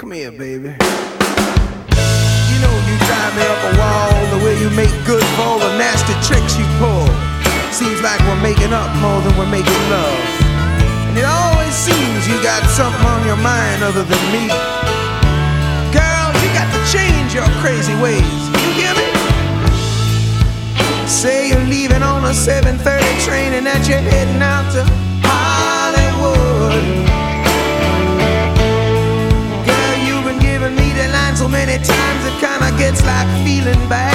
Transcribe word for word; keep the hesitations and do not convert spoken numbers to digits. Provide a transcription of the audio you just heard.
Come here, baby. You know you drive me up a wall, the way you make good for all the nasty tricks you pull. Seems like we're making up more than we're making love. And it always seems you got something on your mind other than me. Girl, you got to change your crazy ways. You hear me? Say you're leaving on a seven thirty train and that you're heading out to Hollywood. Girl, you've been giving me the line so many times it kinda gets like feeling bad.